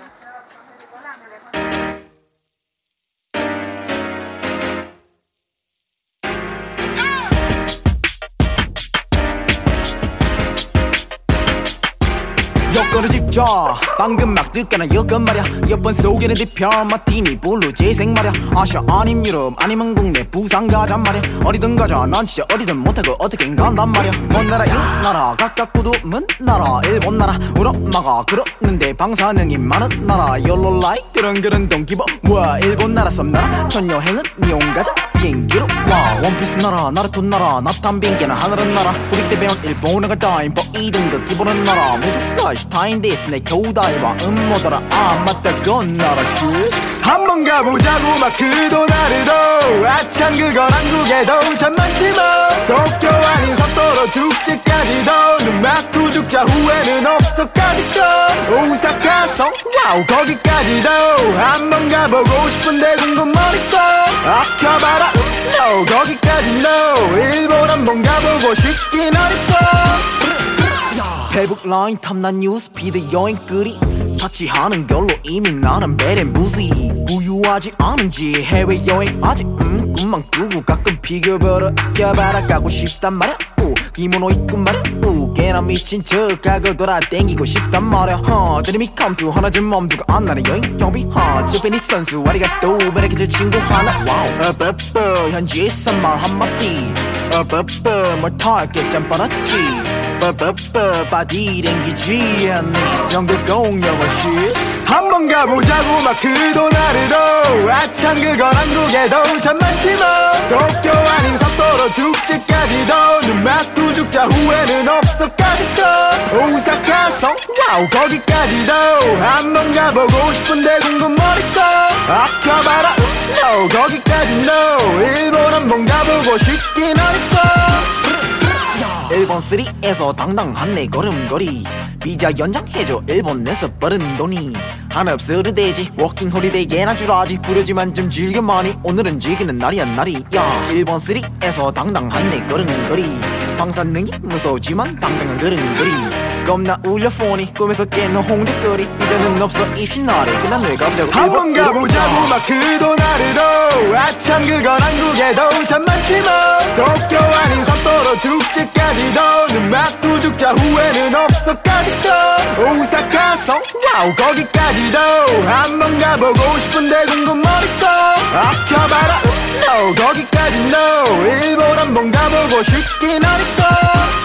여권을 집자 방금 막 듣거나 여건 말야 여권 속에는 디편 마티니 블루 재생 말야 아시아 아님 유럽 아니면 국내 부산 가자 말야 어디든 가자 난 진짜 어디든 못하고 어떻게든 간단 말야 먼 나라 이 나라 가깝고도 먼 나라 일본 나라 우리 엄마가 그러는데 방사능이 많은 나라 욜로라이 그런 동기버 와 일본 나라 섬나라 첫 여행은 니온 가자 비행기로 와 원피스 나라 나루토 나라 나탄 비행기는 하늘은 나라 우리 때 배운 일본어가 다임 버 2등급 기본은 나라 무조건 타인데스 내 겨우다이와 음모더라 아 맞다 그건 나라시 한번 가보자고 막 그도 나르도 아참 그건 한국에도 참 많지만 도쿄 아닌 삿포로 축제까지도 눈 맞고 죽자 후회는 없어까지도 오사카성 와우 거기까지도 한번 가보고 싶은데 궁금하니까 아껴봐라 no 거기까지 no 일본 한번 가보고 싶긴 하니까 페북 라인 탐난 뉴스피드 여행거리 사치하는 걸로 이미 나는 베렌 부지 부유하지 않은지 해외여행 아직 꿈만 꾸고 가끔 피겨버려 아껴봐라 가고 싶단 말야 기모노 입고 말야 꽤나 미친 척하고 돌아댕기고 싶단 말야 드림이 come true 하나 좀 멈두고 안 나는 여행 경비 저페니스 선수 아리가또 베레게 저 친구 하나 와우 현지에서 말 한마디 뭘 탈게 짬바랐지 바디 댕기지 않니 전국 공연화시 한번 가보자고 막 그도 나르도 아참 그건 한국에도 참 많지만 도쿄 아닌 삿포로 축제까지도 눈 맞고 죽자 후회는 없어까지도 오사카성 와우 거기까지도 한번 가보고 싶은데 궁금하니까 아껴봐라 no 거기까지 no 일본 한번 가보고 싶긴 하니까 일본 3에서 당당한 내 걸음걸이 비자 연장해줘 일본 내서 버는 돈이 한없어도 되지 워킹 홀리데이 개나 주라지 부르지만 좀 즐겨만이 오늘은 즐기는 날이야 날이 야 일본 3에서 당당한 내 걸음걸이 방사능이 무서우지만 당당한 걸음걸이 겁나 울려 폰이 꿈에서 깨는 홍대거리 이제는 없어 입신날에 끝난 뇌 가보자고 한번 가보자고 막 그도 나르도 아참 그건 한국에도 참 많지만 도쿄 아닌 삿포로 축제까지도 눈 맞고 죽자 후회는 없어까지도 오사카성 와우 거기까지도 한번 가보고 싶은데 궁금하니까 아껴봐라 no 거기까지 no 일본 한번 가보고 싶긴 하니까